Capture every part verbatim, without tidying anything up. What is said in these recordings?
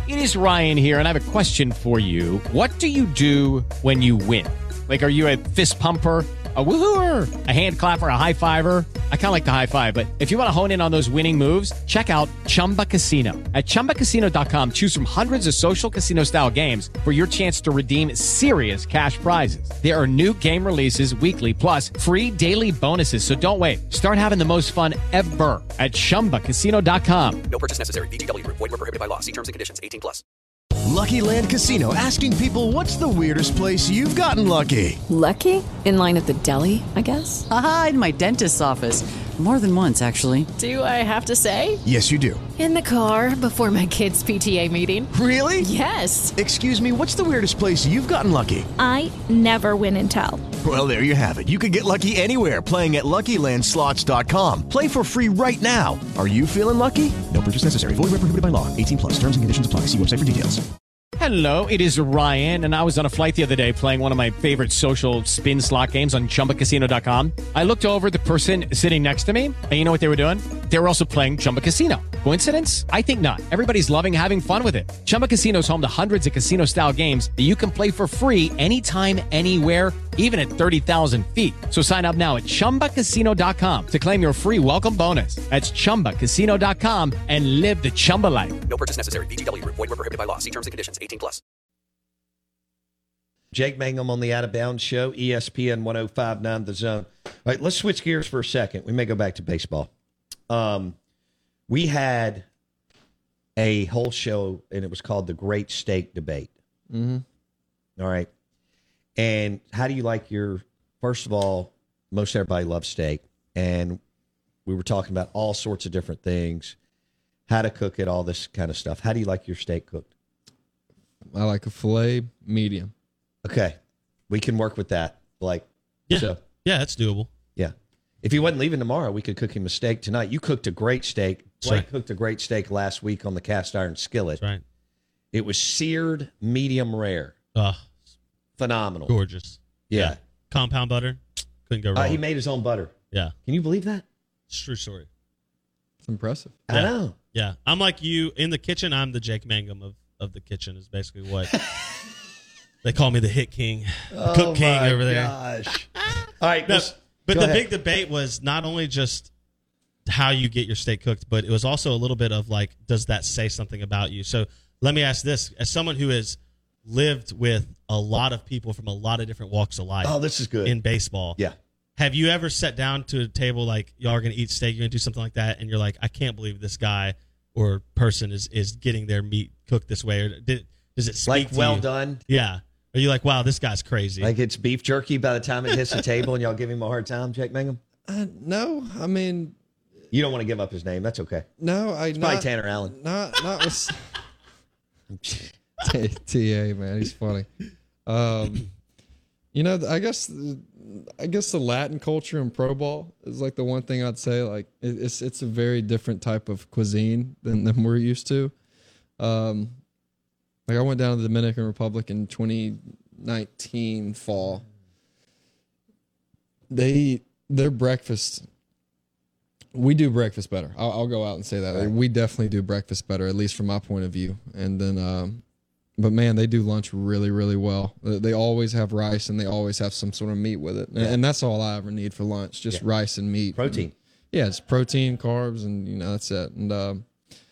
It is Ryan here, and I have a question for you. What do you do when you win? Like, are you a fist pumper, a woo-hooer, a hand clapper, a high fiver? I kind of like the high five, but if you want to hone in on those winning moves, check out Chumba Casino. At chumba casino dot com, choose from hundreds of social casino-style games for your chance to redeem serious cash prizes. There are new game releases weekly, plus free daily bonuses. So don't wait. Start having the most fun ever at chumba casino dot com. No purchase necessary. V G W. Void where prohibited by law. See terms and conditions. eighteen plus. Lucky Land Casino, asking people, what's the weirdest place you've gotten lucky? Lucky? In line at the deli, I guess? Aha, in my dentist's office. More than once, actually. Do I have to say? Yes, you do. In the car before my kids' P T A meeting. Really? Yes. Excuse me, what's the weirdest place you've gotten lucky? I never win and tell. Well, there you have it. You can get lucky anywhere, playing at Lucky Land Slots dot com. Play for free right now. Are you feeling lucky? No purchase necessary. Void where prohibited by law. eighteen plus. Terms and conditions apply. See website for details. Hello, it is Ryan, and I was on a flight the other day playing one of my favorite social spin slot games on chumba casino dot com. I looked over at the person sitting next to me, and you know what they were doing? They were also playing Chumba Casino. Coincidence? I think not. Everybody's loving having fun with it. Chumba Casino is home to hundreds of casino-style games that you can play for free anytime, anywhere, even at thirty thousand feet. So sign up now at chumba casino dot com to claim your free welcome bonus. That's chumba casino dot com and live the Chumba life. No purchase necessary. V G W. Void where prohibited by law. See terms and conditions. eighteen plus. Jake Mangum on the Out of Bounds Show, E S P N one oh five point nine The Zone. All right, let's switch gears for a second. We may go back to baseball. Um, we had a whole show, and it was called The Great Steak Debate. Mm-hmm. All right. And how do you like your, first of all, most everybody loves steak. And we were talking about all sorts of different things, how to cook it, all this kind of stuff. How do you like your steak cooked? I like a filet medium. Okay. We can work with that. Like, yeah, so, yeah, that's doable. Yeah. If he wasn't leaving tomorrow, we could cook him a steak tonight. You cooked a great steak. Blake right. cooked a great steak last week on the cast iron skillet. That's right. It was seared medium rare. Uh, Phenomenal. Gorgeous. Yeah. yeah. Compound butter. Couldn't go wrong. Uh, he made his own butter. Yeah. Can you believe that? It's a true story. It's impressive. I yeah. know. Yeah. I'm like you in the kitchen. I'm the Jake Mangum of, of the kitchen is basically what they call me, the hit king, the oh cook king my over there. Gosh. All right. No, let's- but go the ahead. big debate was not only just how you get your steak cooked, but it was also a little bit of like, does that say something about you? So let me ask this. As someone who has lived with a lot of people from a lot of different walks of life Oh, this is good. in baseball, Yeah. have you ever sat down to a table like y'all are going to eat steak, you're going to do something like that, and you're like, I can't believe this guy or person is, is getting their meat cooked this way? Or did, does it speak Like, to well you? done. Yeah. Are you like, wow, this guy's crazy? Like it's beef jerky by the time it hits the table and y'all give him a hard time, Jake Mangum? Uh, no, I mean, You don't want to give up his name. That's okay. no, I It's probably not, Tanner Allen. Not, not with T- T.A. Man, he's funny. Um, you know, I guess, I guess the Latin culture in pro ball is like the one thing I'd say. Like, it, it's it's a very different type of cuisine than, than we're used to. Um, like I went down to the Dominican Republic in twenty nineteen fall. They their breakfast. We do breakfast better. I'll, I'll go out and say that. Right. We definitely do breakfast better, at least from my point of view. And then, um, but man, they do lunch really, really well. They always have rice and they always have some sort of meat with it. Yeah. And that's all I ever need for lunch, just Yeah. rice and meat. Protein. And, yeah, it's protein, carbs, and, you know, that's it. And, um,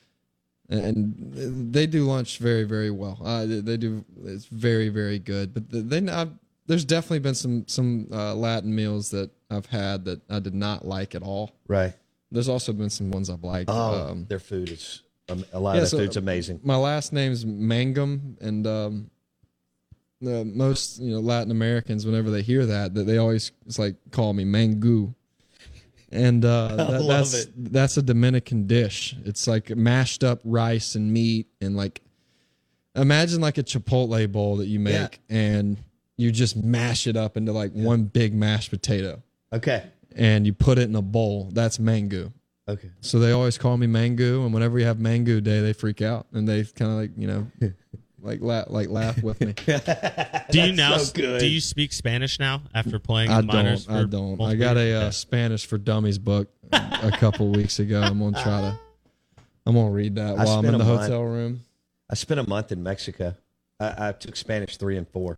and they do lunch very, very well. Uh, they, they do. It's very, very good. But then I've, there's definitely been some, some uh, Latin meals that I've had that I did not like at all. Right. There's also been some ones I've liked. Oh, um, their food is, um, a lot yeah, of so their food's amazing. My last name's Mangum, and um, the most you know Latin Americans, whenever they hear that, that they always it's like call me Mangu, and uh, that, love that's it. that's a Dominican dish. It's like mashed up rice and meat, and like imagine like a Chipotle bowl that you make, Yeah. and you just mash it up into like one big mashed potato. Okay. And you put it in a bowl. That's Mangu. Okay. So they always call me Mangu, and whenever we have Mangu Day, they freak out and they kind of like you know, like la- like laugh with me. do you now? so good. Do you speak Spanish now after playing I in minors? don't. I for don't. I multiple got a years? uh, Spanish for Dummies book a couple weeks ago. I'm gonna try to. I'm gonna read that I while I'm spent in the a month- hotel room. I spent a month in Mexico. I, I took Spanish three and four.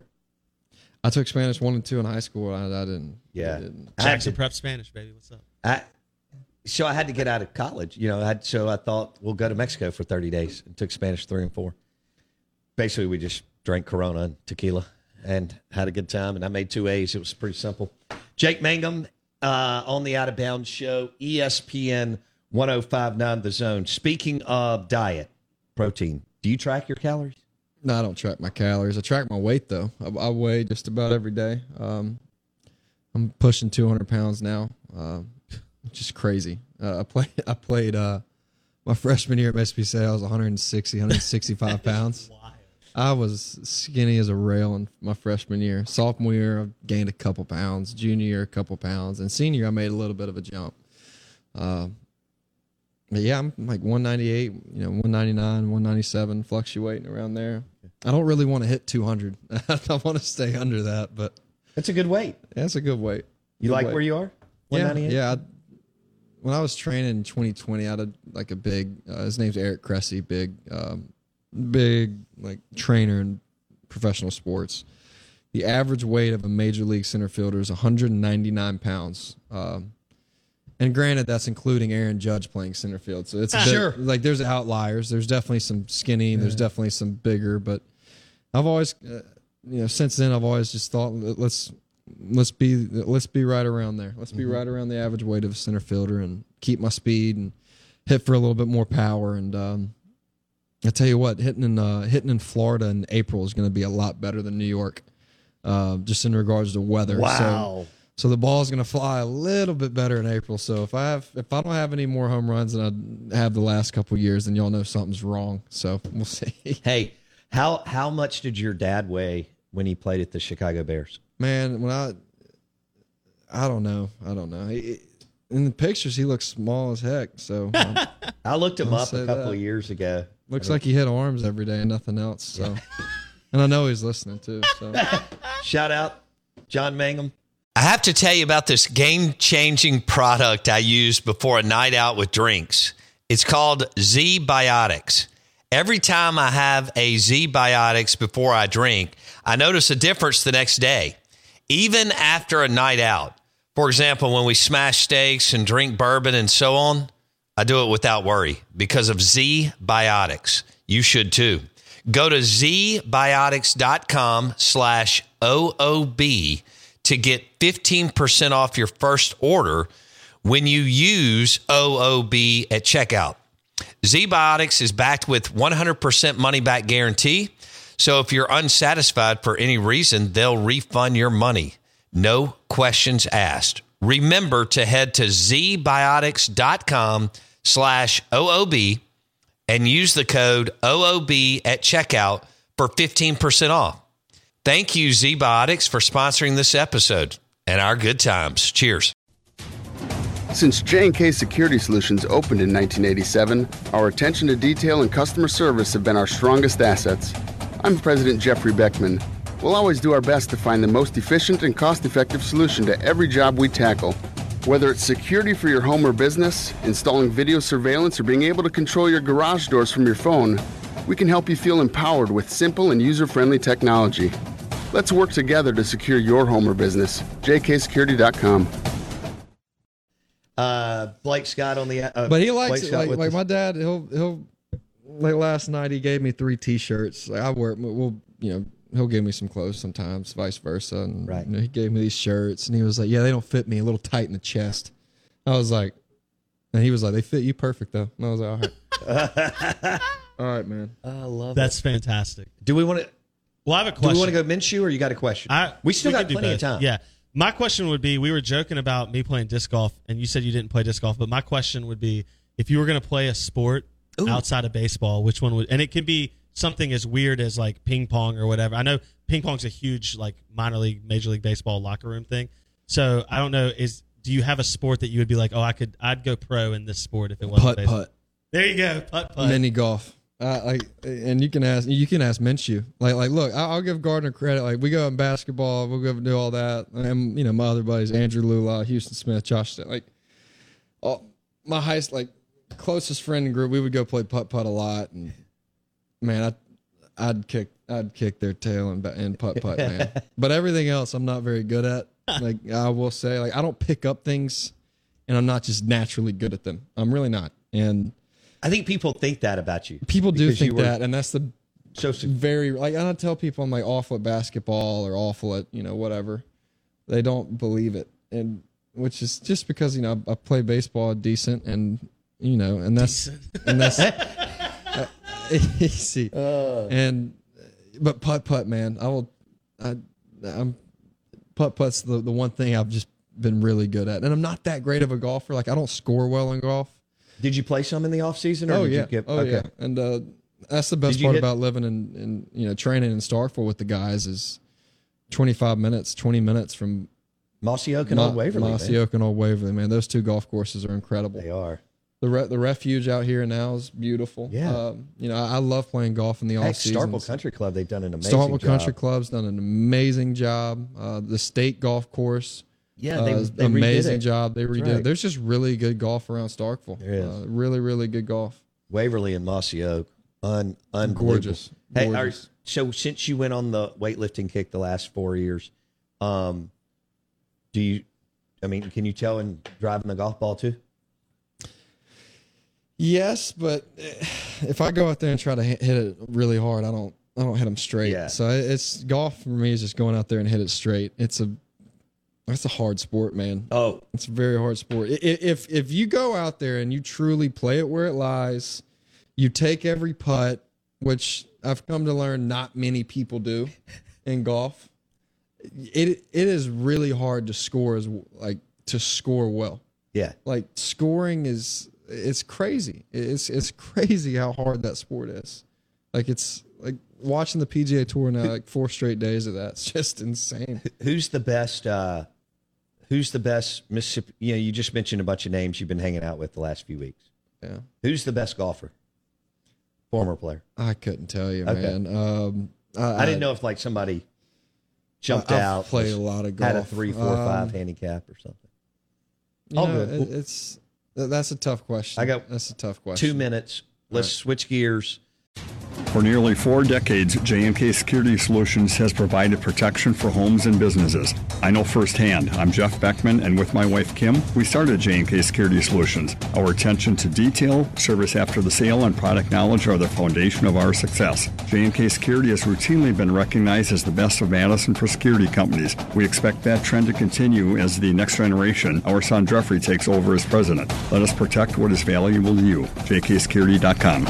I took Spanish one and two in high school. I, I didn't. Yeah. I didn't. I had Jackson to- Prep Spanish, baby. What's up? I, so I had to get out of college, you know. I had, so I thought we'll go to Mexico for thirty days and took Spanish three and four. Basically, we just drank Corona and tequila and had a good time. And I made two A's. It was pretty simple. Jake Mangum uh, on the Out of Bounds Show, E S P N one oh five point nine The Zone. Speaking of diet, protein, do you track your calories? No, I don't track my calories. I track my weight though. I, I weigh just about every day. Um, I'm pushing two hundred pounds now, um, which is crazy. Uh, I played. I played uh, my freshman year at Mississippi State. I was one sixty, one sixty-five pounds. I was skinny as a rail in my freshman year. Sophomore year, I gained a couple pounds. Junior year, a couple pounds. And senior year, I made a little bit of a jump. Uh, but yeah, I'm like one ninety-eight, you know, one ninety-nine, one ninety-seven, fluctuating around there. I don't really want to hit two hundred. I want to stay under that, but That's a good weight. that's a good weight. You Good like weight. where you are? Yeah, one ninety-eight? yeah. I, when I was training in twenty twenty, I had a, like a big. Uh, his name's Eric Cressy, big, um, big like trainer in professional sports. The average weight of a major league center fielder is one ninety-nine pounds. Um, and granted, that's including Aaron Judge playing center field. So it's a bit, Sure. like there's outliers. There's definitely some skinny. And there's definitely some bigger. But I've always, uh, you know, since then I've always just thought let's let's be let's be right around there. Let's be Mm-hmm. right around the average weight of a center fielder and keep my speed and hit for a little bit more power. And um, I tell you what, hitting in uh, hitting in Florida in April is going to be a lot better than New York, uh, just in regards to weather. Wow. So, so the ball is going to fly a little bit better in April. So if I have if I don't have any more home runs than I have the last couple of years, then y'all know something's wrong. So we'll see. Hey, how how much did your dad weigh when he played at the Chicago Bears? Man, when I I don't know, I don't know. He, in the pictures, he looks small as heck. So um, I looked him I'll up a say couple that. of years ago. looks like he hit arms every day and nothing else. So, and I know he's listening too. So. Shout out, John Mangum. I have to tell you about this game-changing product I use before a night out with drinks. It's called Z-Biotics. Every time I have a Z-Biotics before I drink, I notice a difference the next day, even after a night out. For example, when we smash steaks and drink bourbon and so on, I do it without worry because of Z-Biotics. You should too. Go to zbiotics.com slash OOB to get fifteen percent off your first order when you use O O B at checkout. Z-Biotics is backed with one hundred percent money-back guarantee, so if you're unsatisfied for any reason, they'll refund your money. No questions asked. Remember to head to zbiotics.com slash OOB and use the code O O B at checkout for fifteen percent off. Thank you, Z-Biotics, for sponsoring this episode and our good times. Cheers. Since J and K Security Solutions opened in nineteen eighty-seven, our attention to detail and customer service have been our strongest assets. I'm President Jeffrey Beckman. We'll always do our best to find the most efficient and cost-effective solution to every job we tackle. Whether it's security for your home or business, installing video surveillance, or being able to control your garage doors from your phone, we can help you feel empowered with simple and user-friendly technology. Let's work together to secure your home or business. j k security dot com. Uh, Blake Scott on the. Uh, But he likes Blake it. Scott Like, with like us. my dad, he'll he'll like last night he gave me three T-shirts. Like I wear, we'll you know he'll give me some clothes sometimes, vice versa. And Right. you know, he gave me these shirts, and he was like, "Yeah, they don't fit me, a little tight in the chest." I was like, and he was like, "They fit you perfect though." And I was like, "All right, all right, man." I love That's fantastic. Do we want to? Well, I have a Do question. we want to go Minshew, or you got a question? I, we still can got do plenty both. of time. Yeah. My question would be, we were joking about me playing disc golf, and you said you didn't play disc golf, but my question would be, if you were going to play a sport Ooh. outside of baseball, which one would, and it can be something as weird as like ping pong or whatever. I know ping pong's a huge like minor league, major league baseball locker room thing. So I don't know, is, do you have a sport that you would be like, oh, I could, I'd go pro in this sport if it wasn't Putt baseball? putt, There you go. Putt putt. mini golf. Uh, like, and you can ask, you can ask Minshew. Like, like, look, I'll, I'll give Gardner credit. Like, we go in basketball, we'll go and do all that. And you know, my other buddies, Andrew Lula, Houston Smith, Josh, like, all my highest, like, closest friend group, we would go play putt putt a lot. And man, I I'd kick I'd kick their tail and and putt putt, man. But everything else I'm not very good at. Like I will say, like I don't pick up things, and I'm not just naturally good at them. I'm really not. And I think people think that about you. People do because think you were that, and that's the so very like. I tell people I'm like awful at basketball or awful at you know whatever. They don't believe it, and which is just because you know I, I play baseball decent, and you know, and that's decent. and that's uh, easy. Uh. And but putt putt, man, I will. I I'm putt putt's the the one thing I've just been really good at, and I'm not that great of a golfer. Like I don't score well in golf. Did you play some in the off season? Or oh did yeah, you get, oh okay. yeah, and uh, that's the best Did you part hit- about living in, in you know training in Starkville with the guys is twenty-five minutes, twenty minutes from Mossy Oak and Mo- Old Waverly. Mossy man. Oak and Old Waverly, man. Those two golf courses are incredible. They are. The re- the refuge out here now is beautiful. Yeah. Um, you know, I, I love playing golf in the Heck, off season. Starkville Country Club, they've done an amazing Starkville job. Country Club's done an amazing job. Uh, the state golf course. Yeah, they, uh, they redid amazing it. job. They redid That's it. right. There's just really good golf around Starkville. There is. Uh, really, really good golf. Waverly and Mossy Oak, un, unbelievable. Gorgeous. Hey, Gorgeous. are, so since you went on the weightlifting kick the last four years, um, do you? I mean, can you tell in driving the golf ball too? Yes, but if I go out there and try to hit hit it really hard, I don't I don't hit them straight. Yeah. So it's golf for me is just going out there and hit it straight. It's a it's a hard sport, man. Oh, it's a very hard sport. I- If if you go out there and you truly play it where it lies, you take every putt, which I've come to learn not many people do in golf. It it is really hard to score as like to score well. Yeah. Like scoring is it's crazy. It's it's crazy how hard that sport is. Like it's like watching the P G A Tour now, like four straight days of that. It's just insane. Who's the best? Uh, who's the best Mississippi? You know, you just mentioned a bunch of names you've been hanging out with the last few weeks. Yeah. Who's the best golfer? Former player. I couldn't tell you, Okay. man. Um, I, I didn't know if like somebody jumped I've out, played was- a lot of had a golf. three, four, Um, five handicap or something. You All know, good. it- it's that's a tough question. I got that's a tough question. Two minutes. Let's All right. switch gears. For nearly four decades, J and K Security Solutions has provided protection for homes and businesses. I know firsthand. I'm Jeff Beckman, and with my wife Kim, we started J and K Security Solutions. Our attention to detail, service after the sale, and product knowledge are the foundation of our success. J and K Security has routinely been recognized as the best of Madison for security companies. We expect that trend to continue as the next generation, our son Jeffrey, takes over as president. Let us protect what is valuable to you. J K security dot com.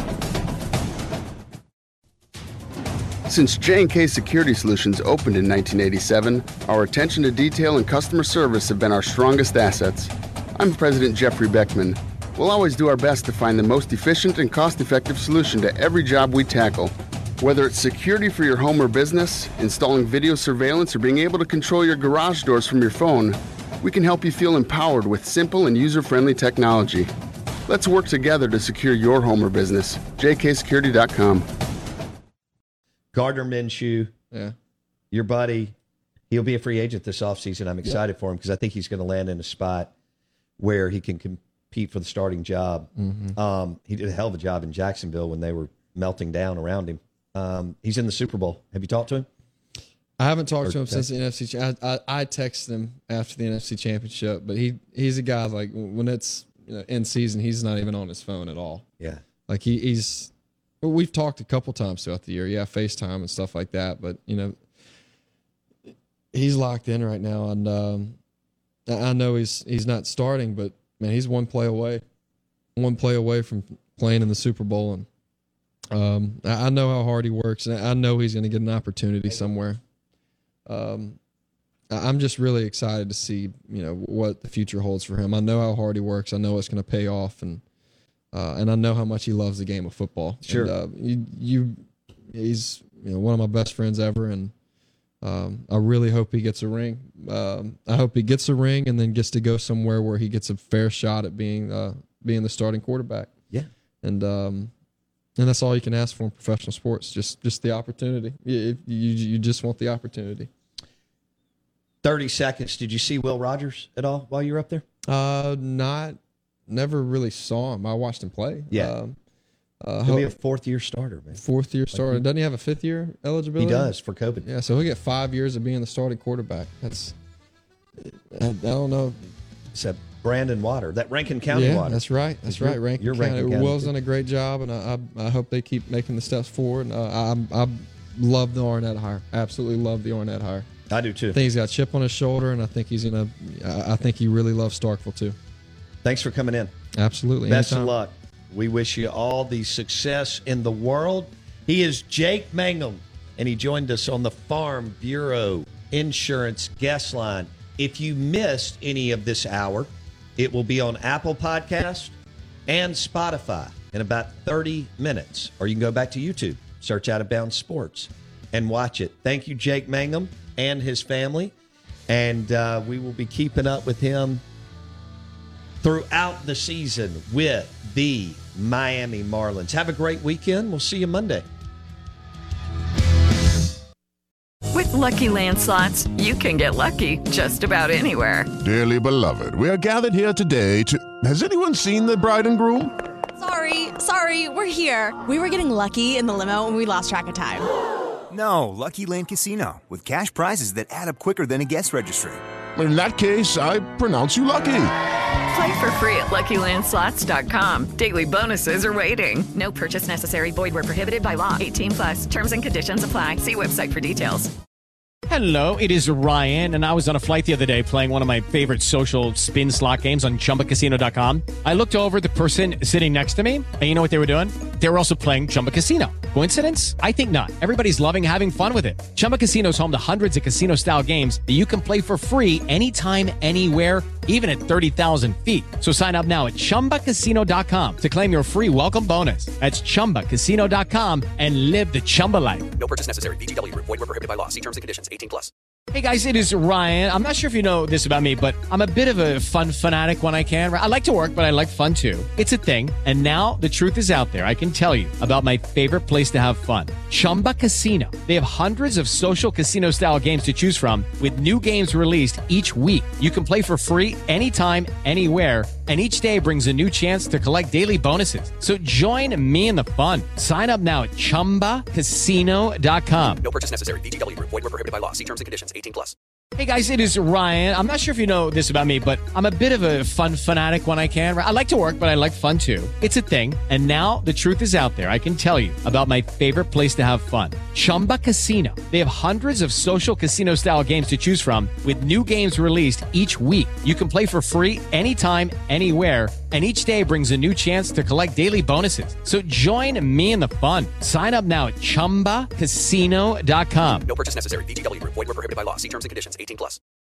Since J and K Security Solutions opened in nineteen eighty-seven, our attention to detail and customer service have been our strongest assets. I'm President Jeffrey Beckman. We'll always do our best to find the most efficient and cost-effective solution to every job we tackle. Whether it's security for your home or business, installing video surveillance, or being able to control your garage doors from your phone, we can help you feel empowered with simple and user-friendly technology. Let's work together to secure your home or business. J K security dot com. Gardner Minshew, Yeah. your buddy, he'll be a free agent this offseason. I'm excited for him because I think he's going to land in a spot where he can compete for the starting job. Mhm. Um, he did a hell of a job in Jacksonville when they were melting down around him. Um, he's in the Super Bowl. Have you talked to him? I haven't talked Or to him since text- the N F C. cha- I, I I texted him after the N F C Championship, but he he's a guy like when it's you know in season, he's not even on his phone at all. Yeah. Like he, he's. Well, we've talked a couple times throughout the year, yeah, FaceTime and stuff like that. But you know, he's locked in right now, and um, I I know he's he's not starting, but man, he's one play away, one play away from playing in the Super Bowl, and um, I I know how hard he works, and I know he's going to get an opportunity somewhere. Um, I- I'm just really excited to see you know what the future holds for him. I know how hard he works. I know it's going to pay off, and uh, and I know how much he loves the game of football. Sure. And, uh, you, you, he's you know one of my best friends ever, and um, I really hope he gets a ring. Um, I hope he gets a ring and then gets to go somewhere where he gets a fair shot at being uh, being the starting quarterback. Yeah. And um, and that's all you can ask for in professional sports. Just just the opportunity. You you, you just want the opportunity. thirty seconds. Did you see Will Rogers at all while you were up there? Uh, not, never really saw him. I watched him play. Yeah. Um, Uh, He'll be a fourth year starter, man. Fourth year starter. Like he, Doesn't he have a fifth year eligibility? He does for COVID. Yeah, so he'll get five years of being the starting quarterback. That's, I, I don't know. Except Brandon Water, that Rankin County yeah, Water. that's right. That's right. Rankin you're County. Rankin County. Will's done a great job, and I, I, I hope they keep making the steps forward. Uh, I, I love the Arnett hire. Absolutely love the Arnett hire. I do too. I think he's got a chip on his shoulder, and I think he's gonna. I think he really loves Starkville too. Thanks for coming in. Absolutely. Best Anytime. of luck. We wish you all the success in the world. He is Jake Mangum, and he joined us on the Farm Bureau Insurance Guest Line. If you missed any of this hour, it will be on Apple Podcast and Spotify in about thirty minutes. Or you can go back to YouTube, search Out of Bounds Sports, and watch it. Thank you, Jake Mangum and his family. And uh, we will be keeping up with him throughout the season with the Miami Marlins. Have a great weekend. We'll see you Monday. With Lucky Land Slots, you can get lucky just about anywhere. Dearly beloved, we are gathered here today to... Has anyone seen the bride and groom? Sorry, sorry, we're here. We were getting lucky in the limo and we lost track of time. No, Lucky Land Casino, with cash prizes that add up quicker than a guest registry. In that case, I pronounce you lucky. Play for free at Lucky Land Slots dot com. Daily bonuses are waiting. No purchase necessary. Void where prohibited by law. eighteen plus. Terms and conditions apply. See website for details. Hello, it is Ryan, and I was on a flight the other day playing one of my favorite social spin slot games on Chumba Casino dot com. I looked over at the person sitting next to me, and you know what they were doing? They were also playing Chumba Casino. Coincidence? I think not. Everybody's loving having fun with it. Chumba Casino is home to hundreds of casino-style games that you can play for free anytime, anywhere, even at thirty thousand feet. So sign up now at Chumba Casino dot com to claim your free welcome bonus. That's Chumba Casino dot com and live the Chumba life. No purchase necessary. V G W. Void where prohibited by law. See terms and conditions. eighteen plus. Hey guys, it is Ryan. I'm not sure if you know this about me, but I'm a bit of a fun fanatic when I can. I like to work, but I like fun too. It's a thing. And now the truth is out there. I can tell you about my favorite place to have fun. Chumba Casino. They have hundreds of social casino style games to choose from with new games released each week. You can play for free anytime, anywhere. And each day brings a new chance to collect daily bonuses. So join me in the fun. Sign up now at Chumba Casino dot com. No purchase necessary. V G W. Void where prohibited by law. See terms and conditions. eighteen plus. Hey guys, it is Ryan. I'm not sure if you know this about me, but I'm a bit of a fun fanatic when I can. I like to work, but I like fun too. It's a thing. And now the truth is out there. I can tell you about my favorite place to have fun. Chumba Casino. They have hundreds of social casino style games to choose from with new games released each week. You can play for free anytime, anywhere. And each day brings a new chance to collect daily bonuses. So join me in the fun. Sign up now at Chumba Casino dot com. No purchase necessary. V G W. Void where prohibited by law. See terms and conditions. eighteen plus.